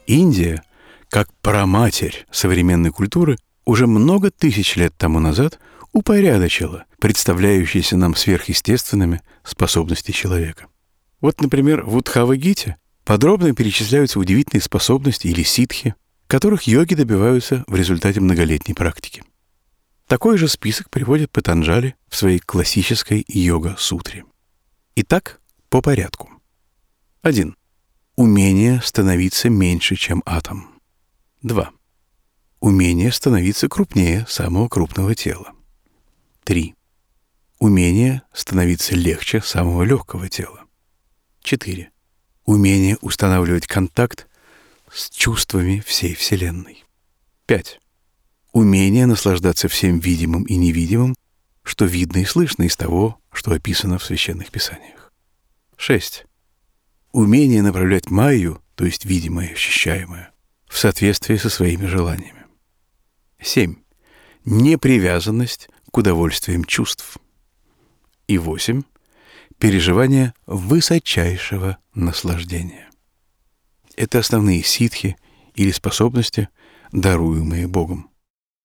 Индия, как праматерь современной культуры, уже много тысяч лет тому назад упорядочила представляющиеся нам сверхъестественными способности человека. Вот, например, в Удхава-гите подробно перечисляются удивительные способности или ситхи, которых йоги добиваются в результате многолетней практики. Такой же список приводит Патанджали в своей классической йога-сутре. Итак, по порядку. 1. Умение становиться меньше, чем атом. 2. Умение становиться крупнее самого крупного тела. 3. Умение становиться легче самого легкого тела. 4. Умение устанавливать контакт с чувствами всей Вселенной. 5. Умение наслаждаться всем видимым и невидимым, что видно и слышно из того, что описано в Священных Писаниях. 6. Умение направлять майю, то есть видимое и ощущаемое, в соответствии со своими желаниями. 7. Непривязанность к удовольствиям чувств. И 8. Переживание высочайшего наслаждения. Это основные ситхи или способности, даруемые Богом.